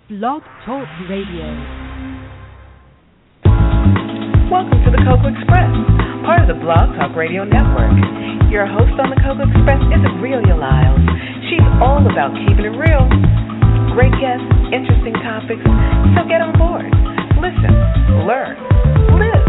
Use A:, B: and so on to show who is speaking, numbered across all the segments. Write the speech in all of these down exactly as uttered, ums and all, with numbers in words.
A: Blog Talk Radio.
B: Welcome to the Cocoa Express, part of the Blog Talk Radio Network. Your host on the Cocoa Express is Aurelia Lyles. She's all about keeping it real. Great guests, interesting topics, so get on board. Listen, learn, live.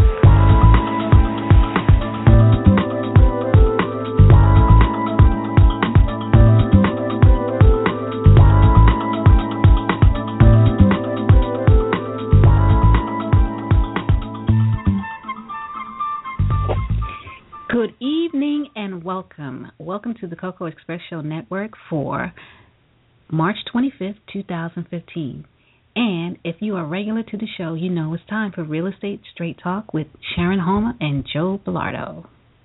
A: Good evening and welcome. Welcome to the Cocoa Express Show Network for March twenty-fifth, twenty fifteen. And if you are regular to the show, you know it's time for Real Estate Straight Talk with Sharon Homer and Joe Bellardo.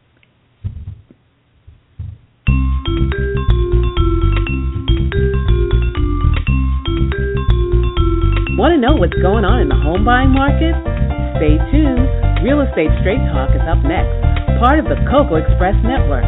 C: Want to know what's going on in the home buying market? Stay tuned. Real Estate Straight Talk is up next, part of the Cocoa Express Network.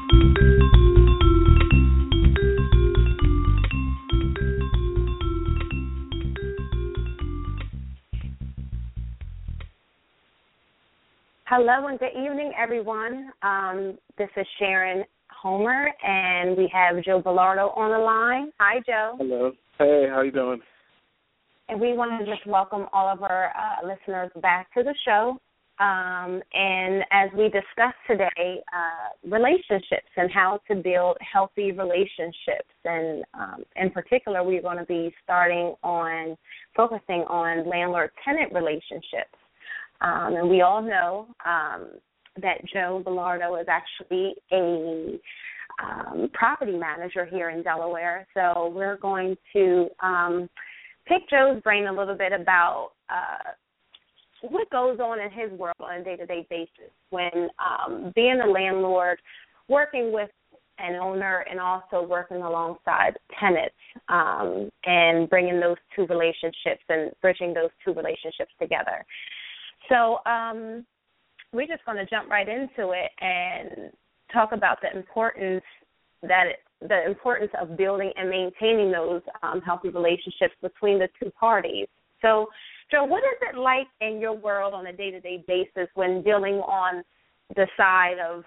D: Hello and good evening, everyone. Um, this is Sharon Homer, and we have Joe Bellardo on the line. Hi, Joe.
E: Hello. Hey, how you doing?
D: And we want to just welcome all of our uh, listeners back to the show. Um, and as we discuss today, uh, relationships and how to build healthy relationships. And um, in particular, we're going to be starting on focusing on landlord-tenant relationships. Um, and we all know um, that Joe Bellardo is actually a um, property manager here in Delaware. So we're going to um, pick Joe's brain a little bit about uh, what goes on in his world on a day-to-day basis when um, being a landlord, working with an owner, and also working alongside tenants um, and bringing those two relationships and bridging those two relationships together. So um, we're just going to jump right into it and talk about the importance that it, the importance of building and maintaining those um, healthy relationships between the two parties. So, Joe, what is it like in your world on a day-to-day basis when dealing on the side of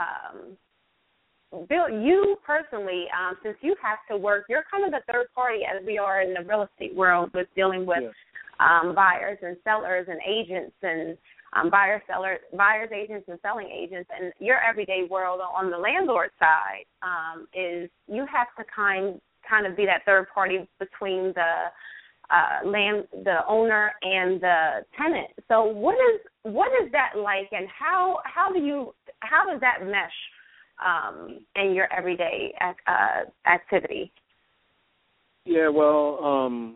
D: um, Bill, you personally, um, since you have to work, you're kind of the third party as we are in the real estate world with dealing with yeah. um, buyers and sellers and agents and um, buyer, seller, buyers, agents, and selling agents. And your everyday world on the landlord side um, is you have to kind kind of be that third party between the Uh, land, the owner and the tenant. So what is what is that like, and how how do you how does that mesh um, in your everyday uh, activity?
E: Yeah, well, um,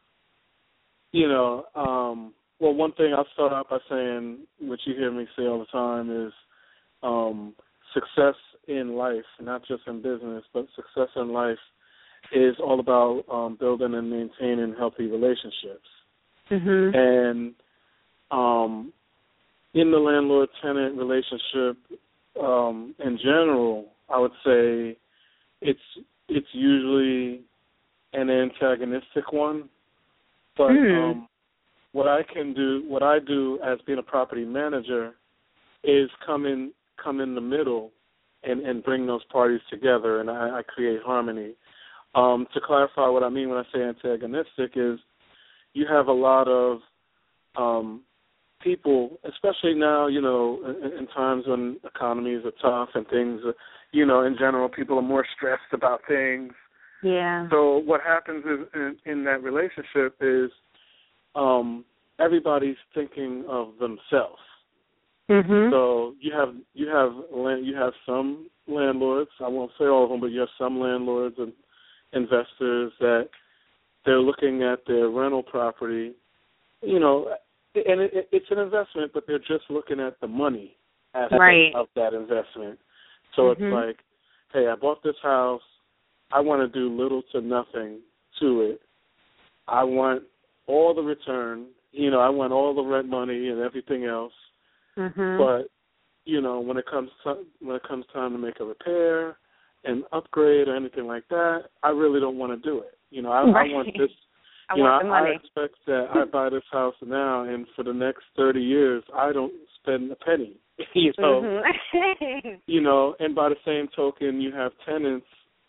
E: you know, um, well, one thing I'll start out by saying, which you hear me say all the time, is um, success in life, not just in business, but success in life is all about um, building and maintaining healthy relationships.
D: Mm-hmm.
E: And um, in the landlord-tenant relationship, um, in general, I would say it's it's usually an antagonistic one. But
D: mm.
E: um, what I can do, what I do as being a property manager, is come in come in the middle and, and bring those parties together, and I, I create harmony. Um, to clarify what I mean when I say antagonistic is you have a lot of um, people, especially now, you know, in, in times when economies are tough and things, are, you know, in general, people are more stressed about things.
D: Yeah.
E: So what happens is in, in that relationship is um, everybody's thinking of themselves.
D: Mm-hmm.
E: So you have you have you have some landlords. I won't say all of them, but you have some landlords and investors that they're looking at their rental property, you know, and it, it's an investment, but they're just looking at the money aspect
D: right.
E: of that investment. So
D: mm-hmm.
E: it's like, hey, I bought this house. I want to do little to nothing to it. I want all the return. You know, I want all the rent money and everything else.
D: Mm-hmm.
E: But, you know, when it comes to, when it comes time to make a repair, an upgrade or anything like that, I really don't want to do it. You know, I,
D: right.
E: I want this
D: I
E: you
D: want
E: know,
D: the money.
E: I expect that I buy this house now, and for the next thirty years, I don't spend a penny. you know,
D: mm-hmm.
E: you know, and by the same token, you have tenants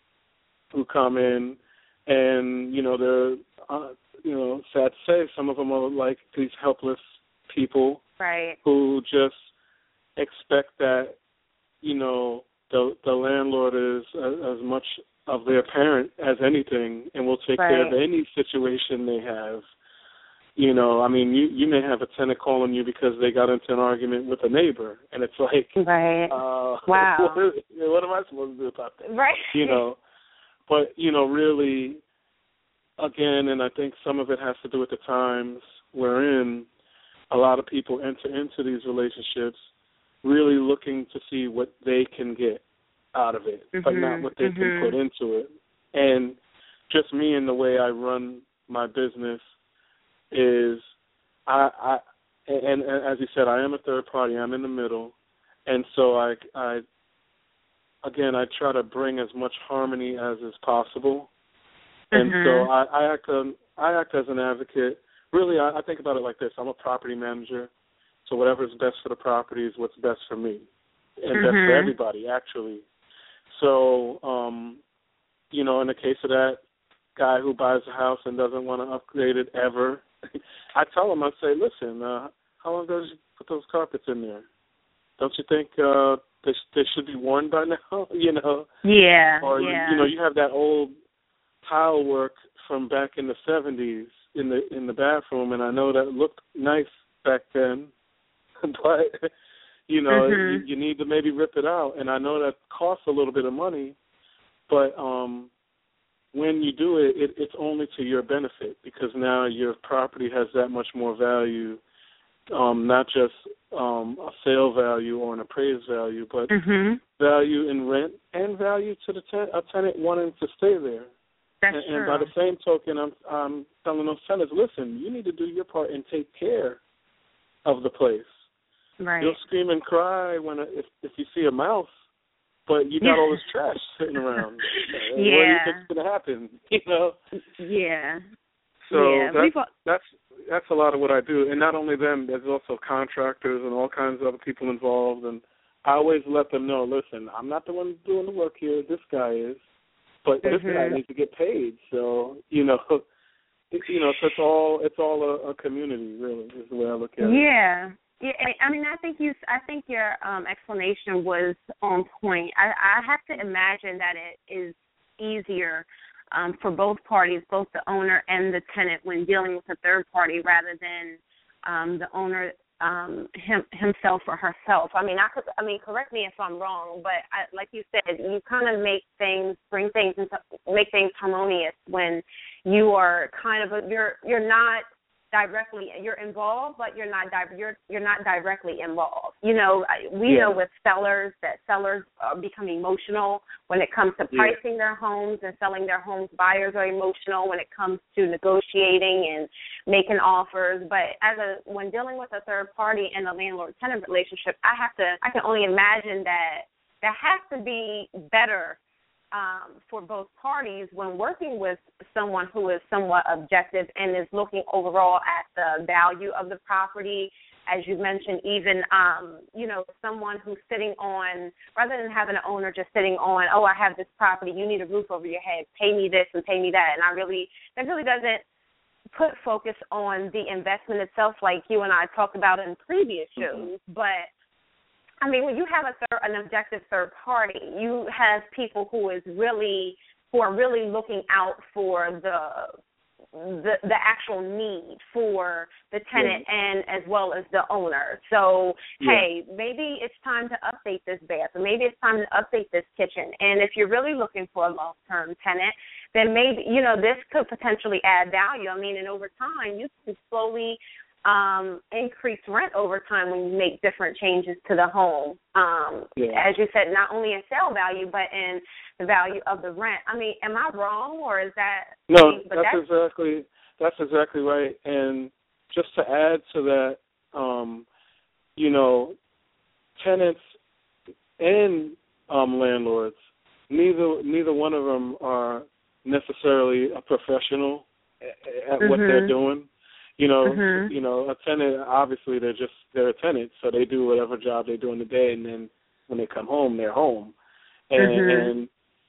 E: who come in, and you know, they're, uh, you know, sad to say, some of them are like these helpless people,
D: right,
E: who just expect that, you know, the the landlord is as, as much of their parent as anything, and will take
D: right.
E: care of any situation they have. You know, I mean, you you may have a tenant calling you because they got into an argument with a neighbor, and it's like,
D: right,
E: uh,
D: wow,
E: what, what am I supposed to do about that?
D: Right.
E: You know, but you know, really, again, and I think some of it has to do with the times we're in. A lot of people enter into these relationships really looking to see what they can get out of it,
D: mm-hmm.
E: but not what they
D: mm-hmm.
E: can put into it. And just me and the way I run my business is, I, I and, and as you said, I am a third party. I'm in the middle, and so I, I, again, I try to bring as much harmony as is possible. And
D: mm-hmm.
E: so I, I act, um, I act as an advocate. Really, I, I think about it like this: I'm a property manager. So whatever is best for the property is what's best for me, and
D: mm-hmm.
E: best for everybody, actually. So, um, you know, in the case of that guy who buys a house and doesn't want to upgrade it ever, I tell him, I say, listen, uh, how long does you put those carpets in there? Don't you think uh, they, they should be worn by now? you know?
D: Yeah,
E: Or,
D: yeah.
E: you know, you have that old tile work from back in the seventies in the in the bathroom, and I know that looked nice back then. But, you know,
D: mm-hmm.
E: you, you need to maybe rip it out. And I know that costs a little bit of money, but um, when you do it, it, it's only to your benefit, because now your property has that much more value, um, not just um, a sale value or an appraised value, but
D: mm-hmm.
E: value in rent and value to the ten- a tenant wanting to stay there.
D: That's
E: and,
D: true.
E: and by the same token, I'm, I'm telling those tenants, listen, you need to do your part and take care of the place.
D: Right.
E: You'll scream and cry when a, if if you see a mouse, but you got all this trash sitting around.
D: Yeah.
E: What do you think's going to happen? You know.
D: Yeah.
E: So
D: yeah.
E: that's, that's that's a lot of what I do, and not only them. There's also contractors and all kinds of other people involved, and I always let them know. Listen, I'm not the one doing the work here. This guy is, but
D: mm-hmm.
E: this guy needs to get paid. So you know. It, you know, so it's all it's all a, a community, really, is the way I look at it.
D: Yeah. Yeah, I mean, I think you. I think your um, explanation was on point. I, I have to imagine that it is easier um, for both parties, both the owner and the tenant, when dealing with a third party, rather than um, the owner um, him, himself or herself. I mean, I could. I mean, correct me if I'm wrong, but I, like you said, you kind of make things, bring things, into, make things harmonious when you are kind of a, you're you're not. directly you're involved, but you're not di- you're you're not directly involved. You know, we
E: yeah.
D: know with sellers that sellers uh, become emotional when it comes to pricing yeah. their homes and selling their homes. Buyers are emotional when it comes to negotiating and making offers. But as a when dealing with a third party in a landlord-tenant relationship, I have to I can only imagine that there has to be better Um, for both parties when working with someone who is somewhat objective and is looking overall at the value of the property. As you mentioned, even, um, you know, someone who's sitting on, rather than having an owner just sitting on, oh, I have this property, you need a roof over your head, pay me this and pay me that. And I really, that really doesn't put focus on the investment itself like you and I talked about in previous shows. Mm-hmm. But I mean, when you have a third, an objective third party, you have people who is really who are really looking out for the the, the actual need for the tenant yeah. and as well as the owner. So, yeah. hey, maybe it's time to update this bathroom. Maybe it's time to update this kitchen. And if you're really looking for a long-term tenant, then maybe, you know, this could potentially add value. I mean, and over time, you can slowly Um, increase rent over time when you make different changes to the home. Um, yeah. As you said, not only in sale value, but in the value of the rent. I mean, am I wrong, or is that?
E: No,
D: I mean,
E: that's,
D: that's
E: exactly that's exactly right. And just to add to that, um, you know, tenants and um, landlords, neither neither one of them are necessarily a professional. at
D: mm-hmm.
E: what they're doing. You know,
D: mm-hmm.
E: you know, a tenant, obviously they're just, they're a tenant, so they do whatever job they do in the day, and then when they come home, they're home. And,
D: mm-hmm.
E: and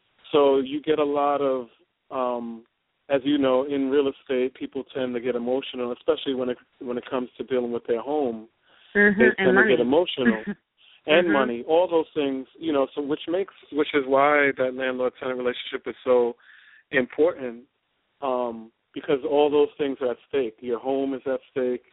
E: so you get a lot of, um, as you know, in real estate, people tend to get emotional, especially when it when it comes to dealing with their home.
D: Mm-hmm.
E: They tend
D: and
E: to
D: money.
E: get emotional. And
D: mm-hmm.
E: money, all those things, you know, so which makes, which is why that landlord-tenant relationship is so important, um, because all those things are at stake. Your home is at stake,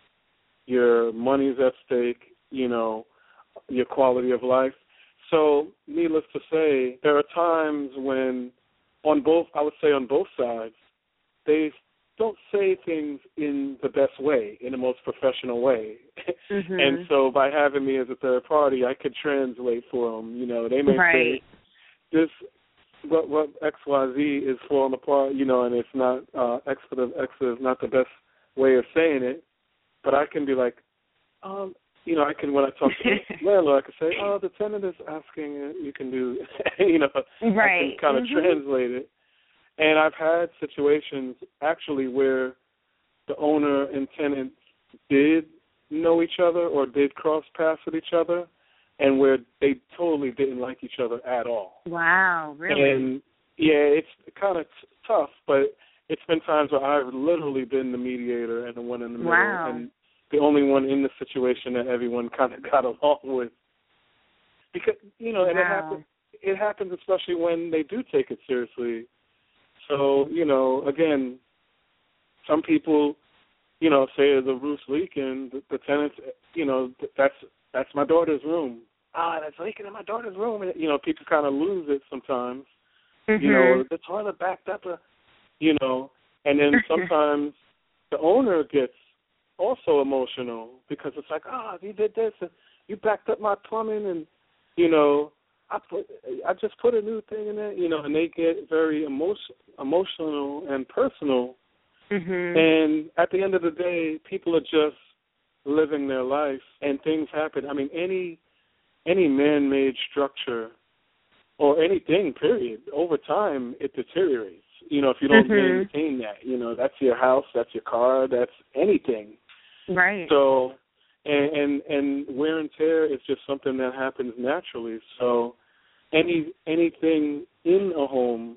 E: your money is at stake, you know, your quality of life. So, needless to say, there are times when, on both, I would say on both sides, they don't say things in the best way, in the most professional way.
D: Mm-hmm.
E: And so by having me as a third party, I could translate for them. You know, they may
D: right.
E: say, this, what, what X Y Z is falling apart, you know, and it's not, uh, expletive, expletive is not the best way of saying it, but I can be like, um, you know, I can, when I talk to the landlord, I can say, oh, the tenant is asking, you can do, you know,
D: right.
E: I can kind of
D: mm-hmm.
E: translate it. And I've had situations actually where the owner and tenant did know each other or did cross paths with each other, and where they totally didn't like each other at all.
D: Wow, really?
E: And, yeah, it's kind of t- tough, but it's been times where I've literally been the mediator and the one in the middle,
D: wow.
E: and the only one in the situation that everyone kind of got along with. Because, you know, and
D: wow.
E: it happens, it happens especially when they do take it seriously. So, you know, again, some people, you know, say the roof's leaking, the, the tenants, you know, that's that's my daughter's room. Ah, that's leaking in my daughter's room. And, you know, people kind of lose it sometimes.
D: Mm-hmm.
E: You know, the toilet backed up, a, you know, and then sometimes the owner gets also emotional because it's like, ah, oh, you did this, and you backed up my plumbing, and, you know, I put, I just put a new thing in there, you know, and they get very emotion, emotional and personal.
D: Mm-hmm.
E: And at the end of the day, people are just living their life, and things happen. I mean, any any man-made structure or anything, period, over time it deteriorates. You know, if you don't
D: mm-hmm.
E: maintain that, you know, that's your house, that's your car, that's anything.
D: Right.
E: So. And, and and wear and tear is just something that happens naturally. So any anything in a home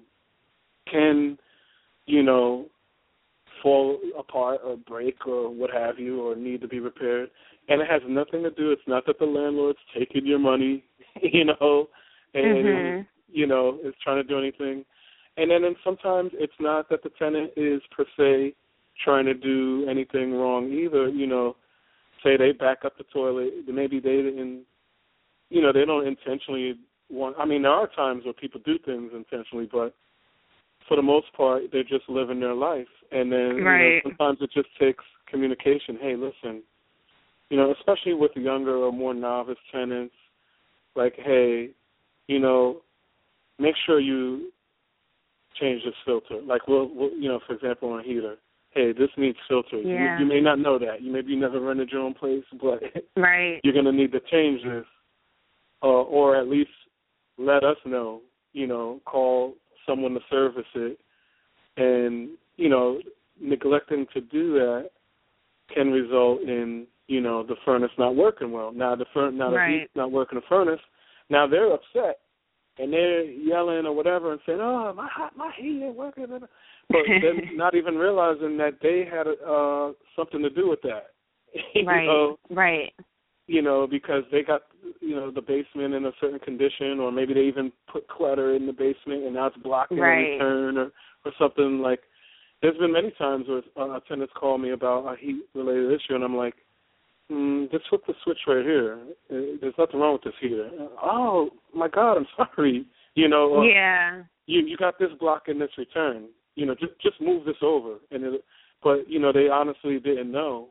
E: can, you know, fall apart or break or what have you, or need to be repaired. And it has nothing to do, it's not that the landlord's taking your money, you know, and,
D: mm-hmm.
E: you know, is trying to do anything. And then and sometimes it's not that the tenant is per se trying to do anything wrong either, you know. Say they back up the toilet, maybe they didn't, you know, they don't intentionally want, I mean, there are times where people do things intentionally, but for the most part, they're just living their life. And then
D: right.
E: you know, sometimes it just takes communication. Hey, listen, you know, especially with younger or more novice tenants, like, hey, you know, make sure you change this filter. Like, we'll, we'll you know, for example, on a heater. Hey, this needs filters.
D: Yeah.
E: You, you may not know that. You maybe never rented your own place, but
D: right.
E: you're going to need to change this, uh, or at least let us know, you know, call someone to service it. And, you know, neglecting to do that can result in, you know, the furnace not working well. Now the fur- now the
D: right.
E: heat's not working the furnace. Now they're upset, and they're yelling or whatever and saying, oh, my hot, my heat ain't working. But then not even realizing that they had uh, something to do with that. you
D: right,
E: know,
D: right.
E: You know, because they got, you know, the basement in a certain condition, or maybe they even put clutter in the basement and now it's blocking
D: right.
E: a return or, or something. Like, there's been many times where uh, tenants call me about a heat-related issue, and I'm like, mm, just flip the switch right here. There's nothing wrong with this heater. Oh, my God, I'm sorry. You know, or,
D: yeah.
E: You you got this block in this return. You know, just just move this over. And it, but you know, they honestly didn't know.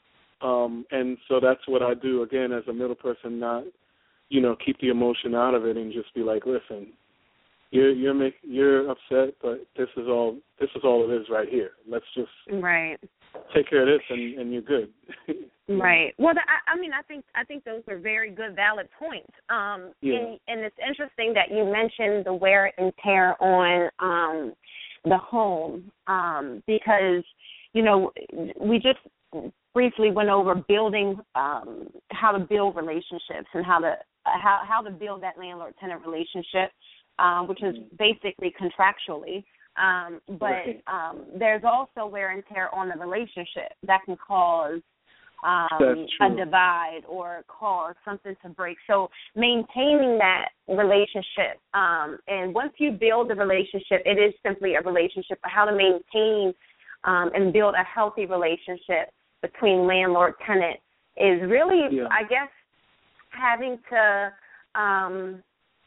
E: Um, and so that's what I do again as a middle person, not, you know, keep the emotion out of it and just be like, listen, you're you're make, you're upset, but this is all this is all it is right here. Let's just
D: right.
E: take care of this, and, and you're good.
D: Right. Well, the, I, I mean, I think I think those are very good, valid points. Um,
E: yeah.
D: and, and it's interesting that you mentioned the wear and tear on um, the home, um, because, you know, we just briefly went over building, um, how to build relationships and how to how how to build that landlord-tenant relationship, um, which is basically contractually. Um, but um, there's also wear and tear on the relationship that can cause um, a divide or cause something to break. So maintaining that relationship, um, and once you build the relationship, it is simply a relationship, but how to maintain um, and build a healthy relationship between landlord-tenant is really, yeah. I guess, having to um,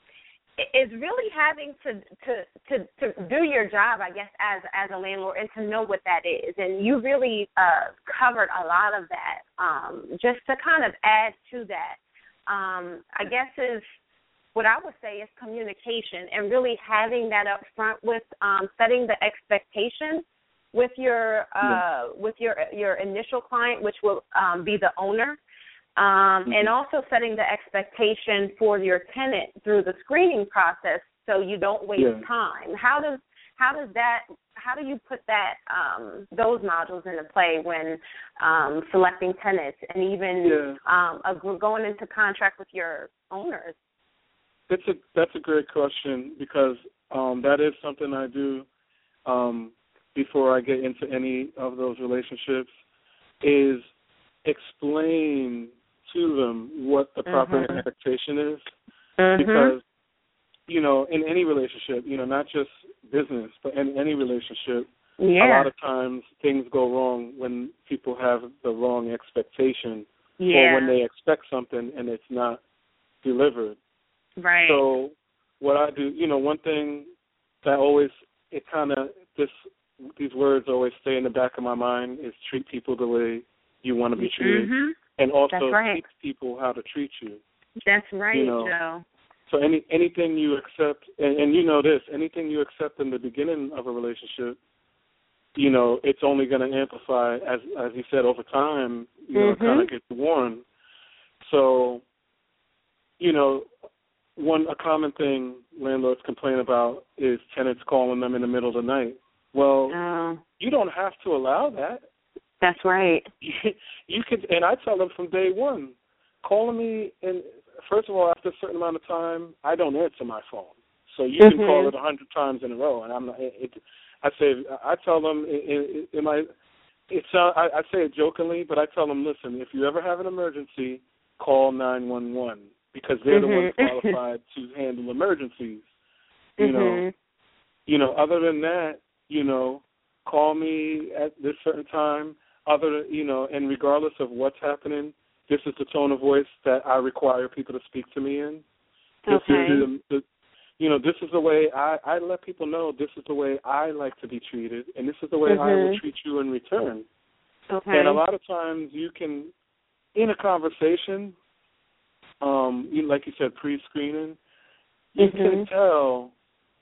D: is really having to, to to to do your job, I guess, as as a landlord, and to know what that is. And you really uh, covered a lot of that. Um, just to kind of add to that, um, I guess is what I would say is communication, and really having that up front with um, setting the expectation with your uh, with your your initial client, which will um, be the owner. Um, mm-hmm. And also setting the expectation for your tenant through the screening process, so you don't waste yeah. time. How does how does that how do you put that um, those modules into play when um, selecting tenants and even yeah. um, a, going into contract with your owners?
E: That's a that's a great question, because um, that is something I do um, before I get into any of those relationships, is explain to them what the proper mm-hmm. expectation is, mm-hmm. because, you know, in any relationship, you know, not just business, but in any relationship, yeah. a lot of times things go wrong when people have the wrong expectation, yeah. or when they expect something and it's not delivered.
D: Right.
E: So what I do, you know, one thing that always, it kind of, this these words always stay in the back of my mind is treat people the way you want to be treated.
D: Mm-hmm.
E: And also
D: right.
E: teach people how to treat you.
D: That's right,
E: you know?
D: Joe.
E: So any anything you accept, and, and you know this, anything you accept in the beginning of a relationship, you know, it's only going to amplify, as as you said, over time, you know,
D: mm-hmm.
E: it kind of gets worn. So, you know, one a common thing landlords complain about is tenants calling them in the middle of the night. Well,
D: uh,
E: you don't have to allow that.
D: That's right.
E: You could, and I tell them from day one, calling me, and first of all, after a certain amount of time, I don't answer my phone. So you
D: mm-hmm.
E: can call it a hundred times in a row, and I'm not. It, I say, I tell them, it, it, it might, it's. Uh, I, I say it jokingly, but I tell them, listen, if you ever have an emergency, call nine one one, because they're
D: mm-hmm.
E: the ones qualified to handle emergencies. You
D: mm-hmm.
E: know, you know. Other than that, you know, call me at this certain time. Other, you know, and regardless of what's happening, this is the tone of voice that I require people to speak to me in. This
D: okay.
E: is the, the, you know, this is the way I, I let people know this is the way I like to be treated, and this is the way
D: mm-hmm.
E: I will treat you in return.
D: Okay.
E: And a lot of times you can, in a conversation, um, you, like you said, pre-screening, you
D: mm-hmm.
E: can tell,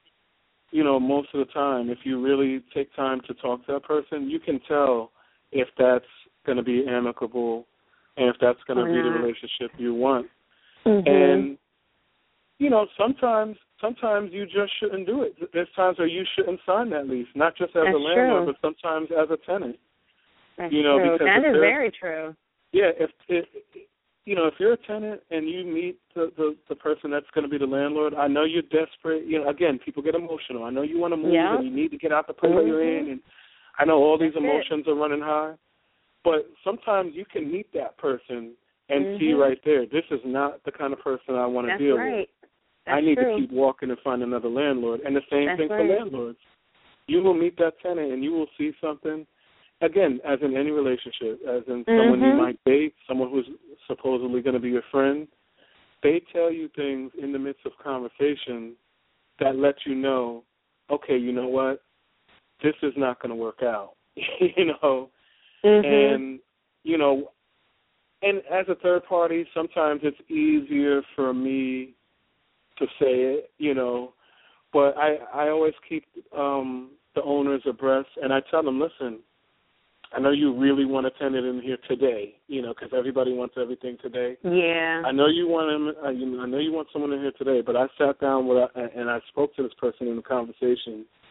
E: you know, most of the time, if you really take time to talk to that person, you can tell if that's going to be amicable and if that's going to be the relationship you want.
D: Mm-hmm.
E: And, you know, sometimes sometimes you just shouldn't do it. There's times where you shouldn't sign that lease, not just as
D: that's
E: a landlord,
D: true.
E: but sometimes as a tenant.
D: That's
E: you know,
D: true.
E: because
D: That is very true.
E: Yeah, if, if you know, if you're a tenant and you meet the, the, the person that's going to be the landlord, I know you're desperate. You know, again, people get emotional. I know you want to move
D: yeah.
E: and you need to get out the place
D: mm-hmm.
E: you're in, and I know all these
D: That's
E: emotions
D: it.
E: are running high, but sometimes you can meet that person and
D: mm-hmm.
E: see right there, this is not the kind of person I want to deal
D: right.
E: with.
D: That's
E: I need
D: true.
E: to keep walking and find another landlord. And the same
D: That's
E: thing
D: right.
E: for landlords. You will meet that tenant and you will see something, again, as in any relationship, as in
D: mm-hmm.
E: someone you might date, someone who's supposedly going to be your friend. They tell you things in the midst of conversation that let you know, okay, you know what, this is not going to work out, you know.
D: Mm-hmm.
E: And, you know, and as a third party, sometimes it's easier for me to say it, you know, but I, I always keep um, the owners abreast, and I tell them, listen, I know you really want a tenant in here today, you know, because everybody wants everything today.
D: Yeah.
E: I know you want him. Uh, you know, I know you want someone in here today, but I sat down with and I spoke to this person in the conversation,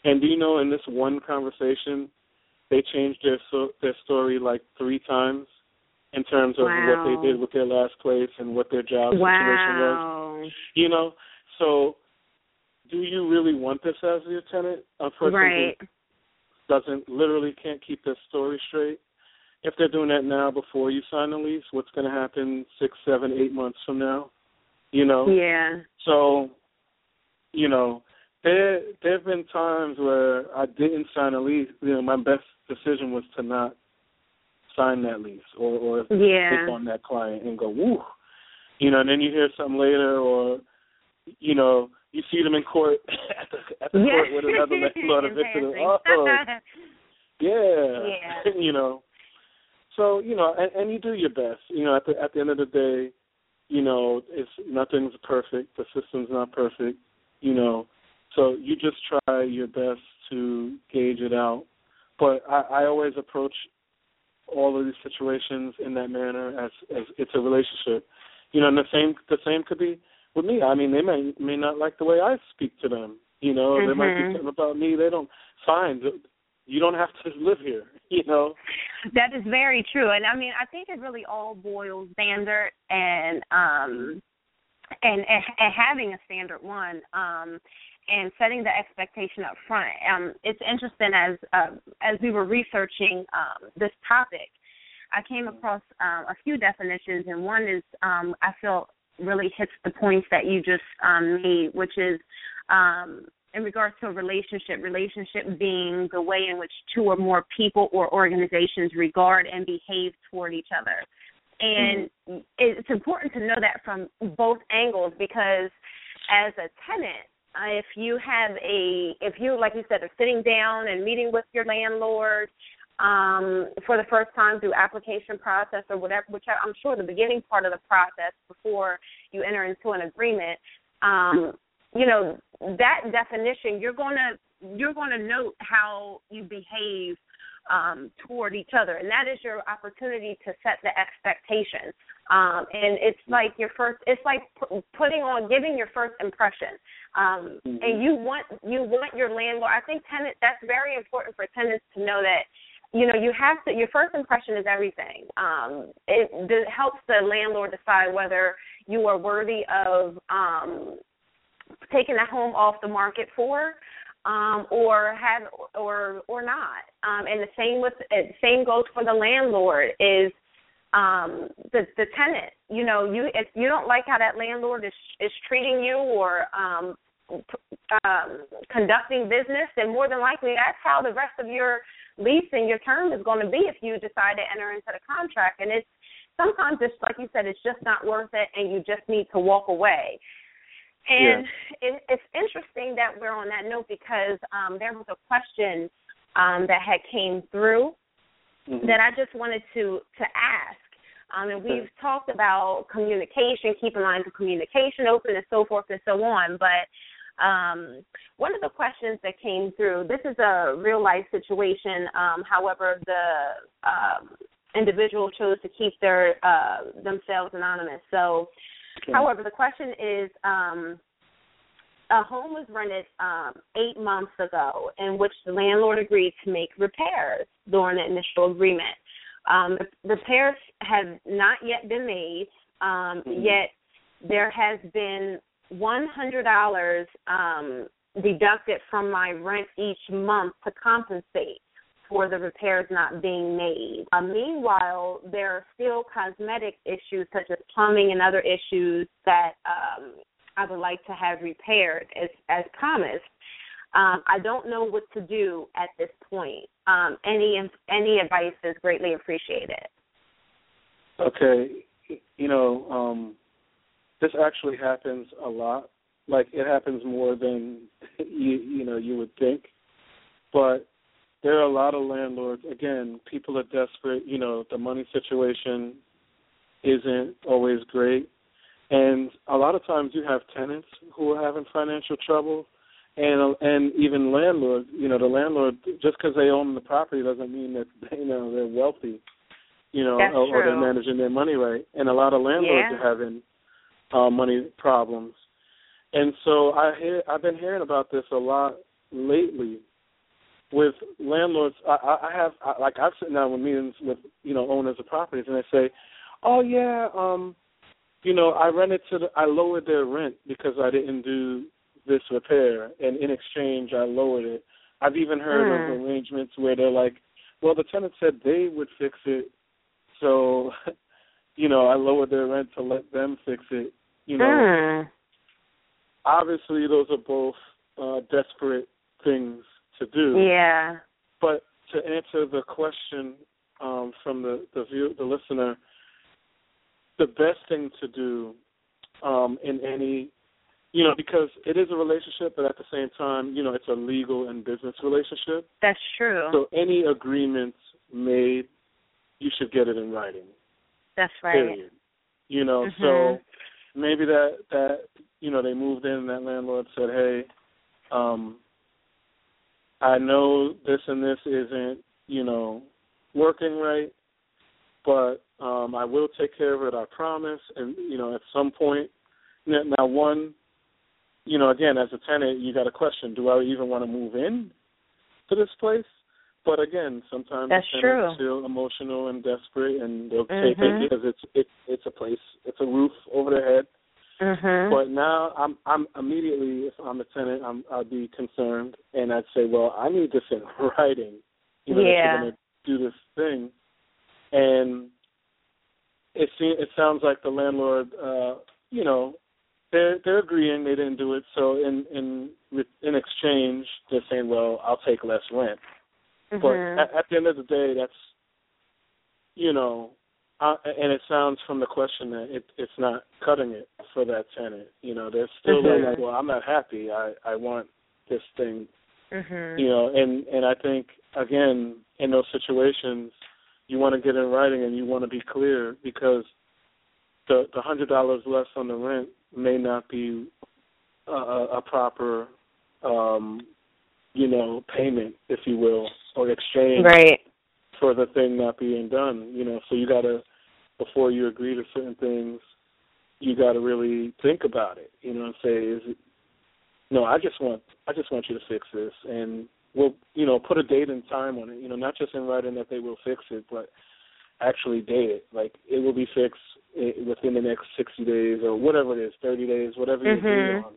E: And do you know, in this one conversation, they changed their so, their story like three times in terms of
D: wow.
E: what they did with their last place and what their job
D: wow.
E: situation was. You know, so do you really want this as your tenant? A person
D: right.
E: who doesn't, literally can't keep their story straight? If they're doing that now before you sign the lease, what's going to happen six, seven, eight months from now? You know?
D: Yeah.
E: So, you know, there there have been times where I didn't sign a lease. You know, my best decision was to not sign that lease or, or
D: yeah.
E: take on that client and go, woo. You know, and then you hear something later, or, you know, you see them in court at the, at the
D: yeah.
E: court with another landlord evicted. Oh, yeah.
D: yeah.
E: You know. So, you know, and, and you do your best. You know, at the at the end of the day, you know, it's nothing's perfect. The system's not perfect, you know. So you just try your best to gauge it out. But I, I always approach all of these situations in that manner as, as it's a relationship. You know, and the same the same could be with me. I mean, they may may not like the way I speak to them. You know,
D: mm-hmm.
E: there might be something about me they don't. Fine, you don't have to live here. You know.
D: That is very true, and I mean, I think it really all boils standard and um and and, and having a standard one um and setting the expectation up front. Um, it's interesting as uh, as we were researching um, this topic, I came across um, a few definitions, and one is um, I feel really hits the points that you just um, made, which is um, in regards to a relationship, relationship being the way in which two or more people or organizations regard and behave toward each other. And mm-hmm. it's important to know that from both angles, because as a tenant, uh, if you have a, if you, like you said, are sitting down and meeting with your landlord um, for the first time through application process or whatever, which I'm sure the beginning part of the process before you enter into an agreement, um, you know, that definition, you're going to you're going to note how you behave um, toward each other, and that is your opportunity to set the expectation. Um, and it's like your first, it's like p- putting on, giving your first impression. Um, mm-hmm. And you want you want your landlord. I think tenant. That's very important for tenants to know that. You know, you have to. Your first impression is everything. Um, it, it helps the landlord decide whether you are worthy of um, taking that home off the market for, um, or have, or or not. Um, and the same with same goes for the landlord. Is um, the the tenant. You know, you if you don't like how that landlord is is treating you or um, um, conducting business, then more than likely that's how the rest of your lease and your term is going to be if you decide to enter into the contract. And it's sometimes it's like you said, it's just not worth it, and you just need to walk away. And yeah. it, it's interesting that we're on that note because um, there was a question um, that had came through mm-hmm. that I just wanted to to ask. Um, and we've okay. talked about communication, keeping lines of communication open, and so forth and so on. But um, one of the questions that came through, this is a real life situation. Um, however, the um, individual chose to keep their uh, themselves anonymous. So. Okay. However, the question is, um, a home was rented um, eight months ago in which the landlord agreed to make repairs during the initial agreement. Um, the repairs have not yet been made, um, mm-hmm. yet there has been one hundred dollars um, deducted from my rent each month to compensate for the repairs not being made. Uh, meanwhile, there are still cosmetic issues such as plumbing and other issues that um, I would like to have repaired as, as promised. Um, I don't know what to do at this point. Um, any any advice is greatly appreciated.
E: Okay. You know, um, this actually happens a lot. Like, it happens more than you, you know, you would think. But there are a lot of landlords, again, people are desperate, you know, the money situation isn't always great. And a lot of times you have tenants who are having financial trouble and and even landlords, you know, the landlord, just because they own the property doesn't mean that, you know, they're wealthy, you know, or, or they're managing their money right. And a lot of landlords yeah. are having uh, money problems. And so I hear, I've been hearing about this a lot lately. with landlords, I, I have I, like I've sitting down with meetings with you know owners of properties, and they say, "Oh yeah, um, you know, I rented to the, I lowered their rent because I didn't do this repair, and in exchange I lowered it." I've even heard mm. of arrangements where they're like, "Well, the tenant said they would fix it, so you know I lowered their rent to let them fix it." You know,
D: mm.
E: obviously those are both uh, desperate things to do.
D: Yeah.
E: But to answer the question um, from the the, view, the listener, the best thing to do um, in any, you know, because it is a relationship, but at the same time, you know, it's a legal and business relationship.
D: That's true.
E: So any agreement made, you should get it in writing.
D: That's right.
E: Period. You know,
D: mm-hmm.
E: so maybe that, that, you know, they moved in and that landlord said, hey, um, I know this and this isn't, you know, working right, but um, I will take care of it, I promise. And, you know, at some point, now one, you know, again, as a tenant, you got a question, do I even want to move in to this place? But again, sometimes
D: That's
E: tenants
D: true.
E: feel emotional and desperate, and they'll
D: mm-hmm.
E: take it because it's it's it's a place, it's a roof over their head.
D: Mm-hmm.
E: But now I'm I'm immediately, if I'm a tenant, I'm I'd be concerned, and I'd say, well, I need this in writing. You know,
D: yeah.
E: that you're going to do this thing, and it seems it sounds like the landlord, uh, you know, they're they're agreeing they didn't do it. So in in in exchange, they're saying, well, I'll take less rent.
D: Mm-hmm.
E: But at, at the end of the day, that's, you know, uh, and it sounds from the question that it, it's not cutting it for that tenant. You know, they're still
D: mm-hmm.
E: like, well, I'm not happy. I, I want this thing.
D: Mm-hmm.
E: You know, and, and I think, again, in those situations, you want to get in writing and you want to be clear, because the the one hundred dollars less on the rent may not be a, a proper, um, you know, payment, if you will, or exchange
D: right.
E: for the thing not being done. You know, so you got to, before you agree to certain things, you got to really think about it. You know, and say, is it, no, I just want, I just want you to fix this, and we'll, you know, put a date and time on it. You know, not just in writing that they will fix it, but actually date it. Like, it will be fixed within the next sixty days or whatever it is, thirty days, whatever you
D: mm-hmm.
E: agree on.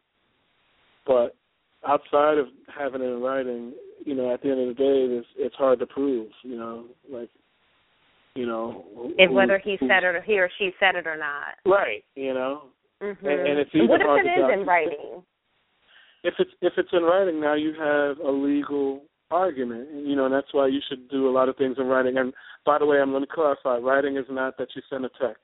E: But outside of having it in writing, you know, at the end of the day, it's, it's hard to prove, you know, like, you know.
D: If
E: who,
D: whether he
E: who,
D: said it or he or she said it or not.
E: Right, you know.
D: Mm-hmm.
E: And, and it's even
D: what if
E: hard
D: it
E: to
D: is
E: document.
D: in writing?
E: If it's, if it's in writing, now you have a legal argument, you know, and that's why you should do a lot of things in writing. And, by the way, I'm going to clarify, writing is not that you send a text.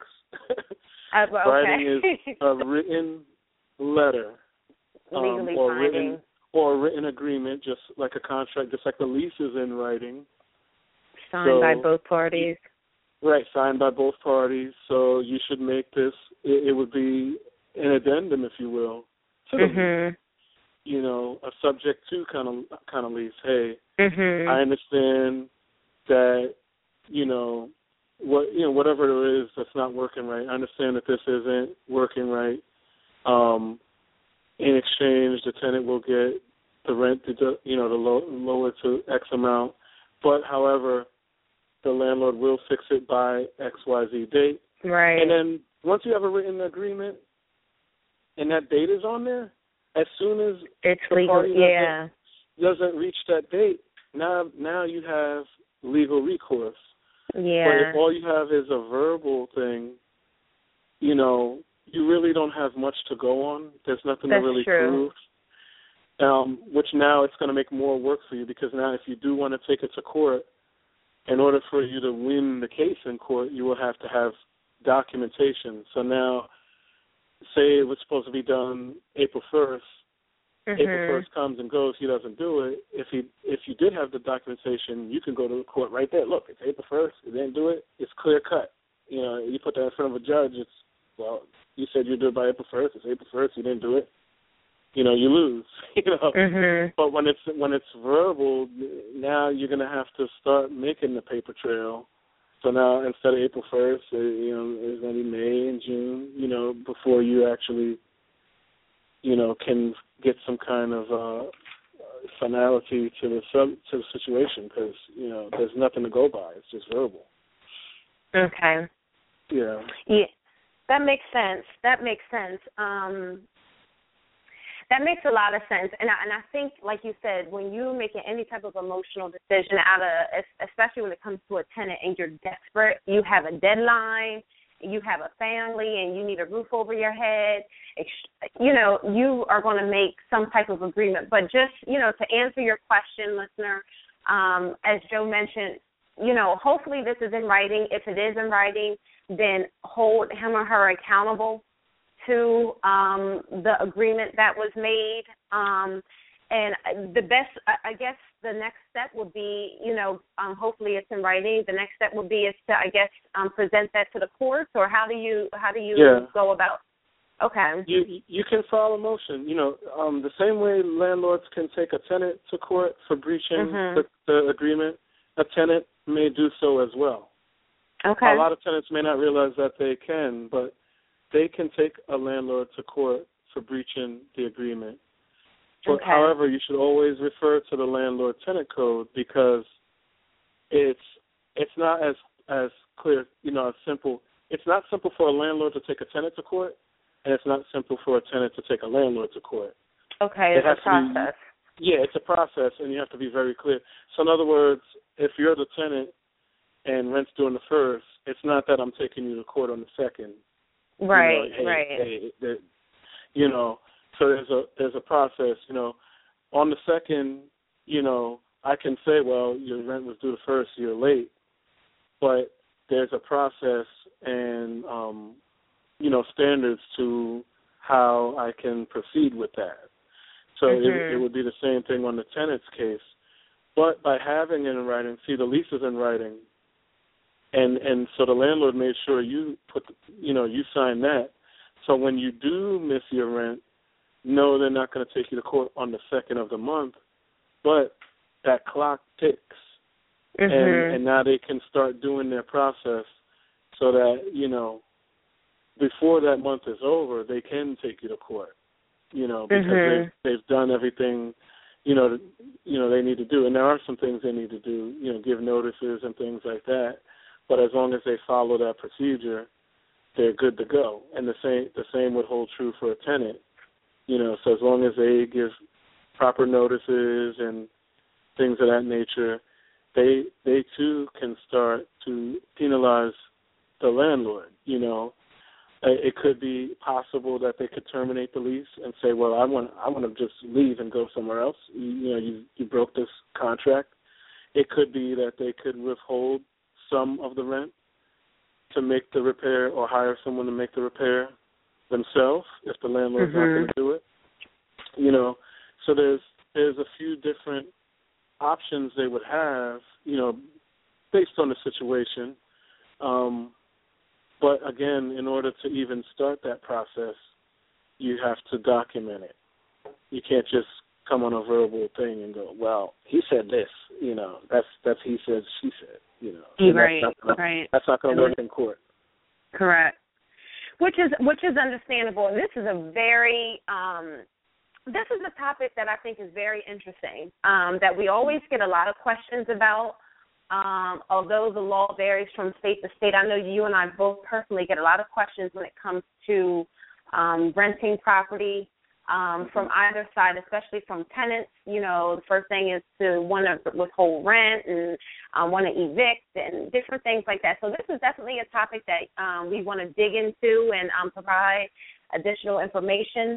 D: Uh, well, okay.
E: Writing is a written letter. Um,
D: Legally
E: or
D: binding.
E: written, or a written agreement, just like a contract, just like the lease is in writing.
D: Signed
E: so,
D: by both parties.
E: Right, signed by both parties. So you should make this, it, it would be an addendum, if you will, to the
D: mm-hmm.
E: lease. You know, a subject to kind of kind of lease. Hey,
D: mm-hmm.
E: I understand that, you know, what you know, whatever it is that's not working right. I understand that this isn't working right. Um, in exchange, the tenant will get the rent, to, you know, the low, lower to X amount. But, however, the landlord will fix it by X Y Z date.
D: Right.
E: And then once you have a written agreement and that date is on there, as soon as
D: it's
E: the
D: legal,
E: party
D: yeah.
E: doesn't, doesn't reach that date, now now you have legal recourse.
D: Yeah.
E: But if all you have is a verbal thing, you know, you really don't have much to go on. There's nothing
D: That's
E: to really
D: true.
E: prove, um, which now it's going to make more work for you, because now if you do want to take it to court, in order for you to win the case in court, you will have to have documentation. So now, say it was supposed to be done April first.
D: Mm-hmm.
E: April first comes and goes, he doesn't do it. If he if you did have the documentation, you can go to the court right there. Look, it's April first. He didn't do it. It's clear cut. You know, you put that in front of a judge. It's, well, you said you'd do it by April first. It's April first. You didn't do it. You know, you lose. You know,
D: mm-hmm.
E: but when it's when it's verbal, now you're going to have to start making the paper trail. So now instead of April first, you know, it's going to be May and June. You know, before you actually, you know, can get some kind of, uh, finality to the sub, to the situation because you know there's nothing to go by. It's just verbal.
D: Okay.
E: Yeah.
D: Yeah, that makes sense. That makes sense. Um, that makes a lot of sense, and I, and I think, like you said, when you're making any type of emotional decision out of, especially when it comes to a tenant and you're desperate, you have a deadline, you have a family, and you need a roof over your head, you know, you are going to make some type of agreement. But just, you know, to answer your question, listener, um, as Joe mentioned, you know, hopefully this is in writing. If it is in writing, then hold him or her accountable to um, the agreement that was made. Um, and the best, I guess, the next step would be, you know, um, hopefully it's in writing. The next step would be is to, I guess, um, present that to the courts, or how do you how do you
E: yeah.
D: go about? Okay.
E: You you can file a motion. You know, um, the same way landlords can take a tenant to court for breaching
D: mm-hmm.
E: the, the agreement, a tenant may do so as well.
D: Okay.
E: A lot of tenants may not realize that they can, but they can take a landlord to court for breaching the agreement. But,
D: okay.
E: However, you should always refer to the landlord-tenant code because it's it's not as as clear, you know, as simple. It's not simple for a landlord to take a tenant to court, and it's not simple for a tenant to take a landlord to court.
D: Okay,
E: it
D: it's a process.
E: Be, yeah, it's a process, and you have to be very clear. So, in other words, if you're the tenant and rent's due on the first, it's not that I'm taking you to court on the second.
D: Right,
E: you know, hey,
D: right.
E: Hey, that, you know, so there's a there's a process. You know, on the second, you know, I can say, well, your rent was due the first, you're late, but there's a process and um, you know, standards to how I can proceed with that. So
D: mm-hmm.
E: it, it would be the same thing on the tenant's case. But by having it in writing, see, the lease is in writing, and and so the landlord made sure you put, you know, you sign that. So when you do miss your rent, no, they're not going to take you to court on the second of the month, but that clock ticks,
D: mm-hmm.
E: and and now they can start doing their process so that, you know, before that month is over, they can take you to court, you know, because
D: mm-hmm.
E: they've, they've done everything, you know, you know, they need to do. And there are some things they need to do, you know, give notices and things like that. But as long as they follow that procedure, they're good to go. And the same the same would hold true for a tenant, you know. So as long as they give proper notices and things of that nature, they they too can start to penalize the landlord, you know. It could be possible that they could terminate the lease and say, well, I want I want to just leave and go somewhere else. You, you know, you, you broke this contract. It could be that they could withhold some of the rent to make the repair or hire someone to make the repair themselves if the landlord's
D: mm-hmm.
E: not going to do it. You know, so there's there's a few different options they would have, you know, based on the situation. Um But, again, in order to even start that process, you have to document it. You can't just come on a verbal thing and go, well, he said this, you know, that's that's he said, she said, you know.
D: Right,
E: that's not,
D: right.
E: That's not going to work in court.
D: Correct. Which is which is understandable. And this is a very, um, this is a topic that I think is very interesting, um, that we always get a lot of questions about. Um, although the law varies from state to state, I know you and I both personally get a lot of questions when it comes to um, renting property um, from either side, especially from tenants. You know, the first thing is to want to withhold rent and um, want to evict and different things like that. So this is definitely a topic that um, we want to dig into and um, provide additional information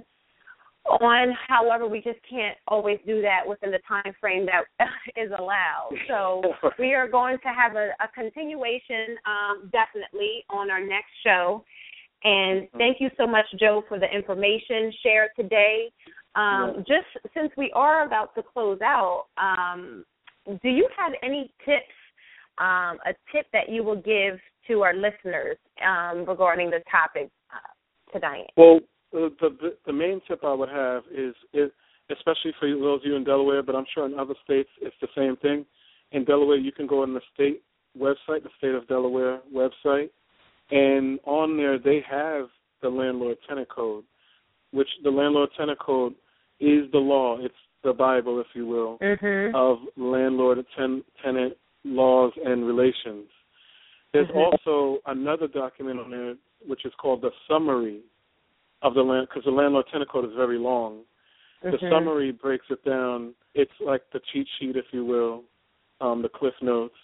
D: on. However, we just can't always do that within the time frame that is allowed. So we are going to have a, a continuation um, definitely on our next show. And thank you so much, Joe, for the information shared today. Um, yeah. Just since we are about to close out, um, do you have any tips, um, a tip that you will give to our listeners um, regarding the topic uh, tonight?
E: Well, The, the the main tip I would have is, is, especially for those of you in Delaware, but I'm sure in other states it's the same thing. In Delaware, you can go on the state website, the State of Delaware website, and on there they have the Landlord-Tenant Code, which the Landlord-Tenant Code is the law. It's the Bible, if you will,
D: mm-hmm.
E: of landlord ten, tenant laws and relations. There's
D: mm-hmm.
E: also another document on there which is called the summary of the land, because the landlord tenant code is very long. The
D: mm-hmm.
E: summary breaks it down. It's like the cheat sheet, if you will, um, the Cliff Notes.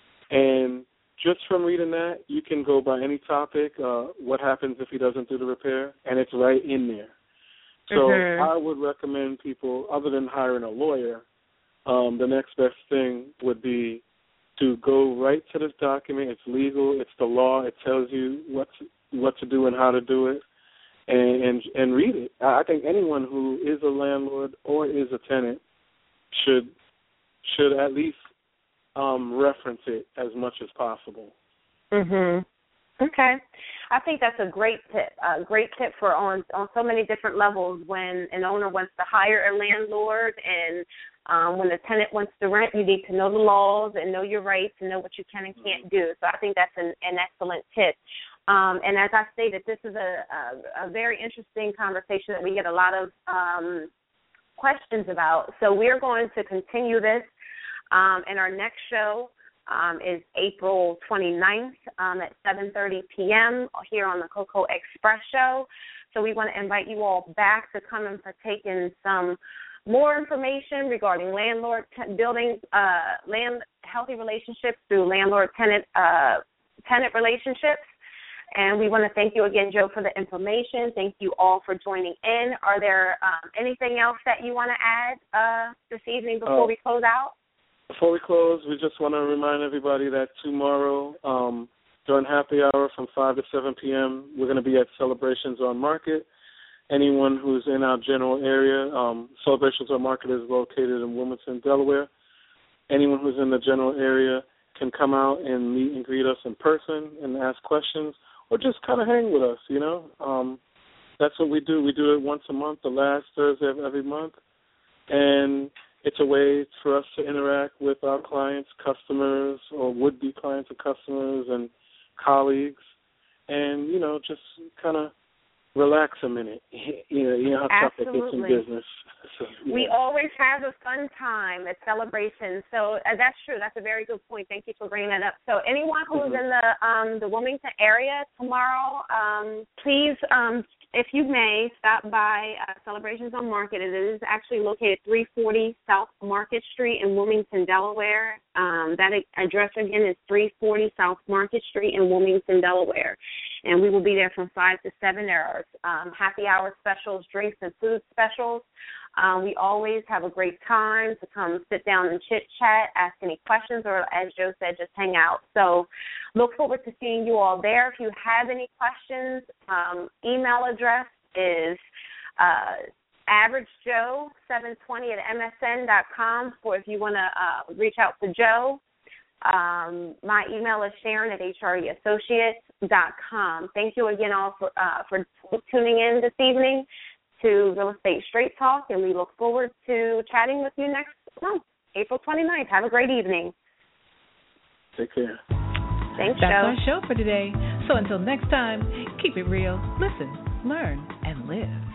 E: And just from reading that, you can go by any topic, uh, what happens if he doesn't do the repair, and it's right in there. So
D: mm-hmm.
E: I would recommend people, other than hiring a lawyer, um, the next best thing would be to go right to this document. It's legal. It's the law. It tells you what to, what to do and how to do it, and, and, and read it. I think anyone who is a landlord or is a tenant should should at least um, reference it as much as possible.
D: Mhm. Okay. I think that's a great tip. A great tip for on on so many different levels when an owner wants to hire a landlord and um, when the tenant wants to rent, you need to know the laws and know your rights and know what you can and can't do. So I think that's an, an excellent tip. Um, and as I stated, this is a, a, a very interesting conversation that we get a lot of um, questions about. So we're going to continue this um, in our next show. Um, is April twenty-ninth um, at seven thirty p.m. here on the Coco Express Show. So we want to invite you all back to come and partake in some more information regarding landlord t- building uh, land healthy relationships through landlord-tenant uh, tenant relationships. And we want to thank you again, Joe, for the information. Thank you all for joining in. Are there um, anything else that you want to add uh, this evening before
E: uh,
D: we close out?
E: Before we close, we just want to remind everybody that tomorrow um, during happy hour from five to seven p.m., we're going to be at Celebrations on Market. Anyone who's in our general area, um, Celebrations on Market is located in Wilmington, Delaware. Anyone who's in the general area can come out and meet and greet us in person and ask questions or just kind of hang with us, you know. Um, that's what we do. We do it once a month, the last Thursday of every month. And it's a way for us to interact with our clients, customers, or would-be clients and customers and colleagues, and, you know, just kind of relax a minute. You know, you know how tough it gets in business. So,
D: we
E: know.
D: always have a fun time at Celebrations. So uh, that's true. That's a very good point. Thank you for bringing that up. So anyone who's
E: mm-hmm.
D: in the um, the Wilmington area tomorrow, um, please, um, if you may, stop by uh, Celebrations on Market. It is actually located three forty South Market Street in Wilmington, Delaware. Um, that address again is three forty South Market Street in Wilmington, Delaware. And we will be there from five to seven. There are um, happy hour specials, drinks and food specials. Um, we always have a great time to come sit down and chit-chat, ask any questions, or as Joe said, just hang out. So look forward to seeing you all there. If you have any questions, um, email address is uh, averagejoe seven twenty at m s n dot com for if you want to uh, reach out to Joe. Um, my email is Sharon at h r e associates dot com. Thank you again all for, uh, for tuning in this evening to Real Estate Straight Talk, and we look forward to chatting with you next month, April twenty-ninth. Have a great evening.
E: Take care.
D: Thanks,
C: That's
D: Joe.
C: our show for today. So until next time, keep it real, listen, learn, and live.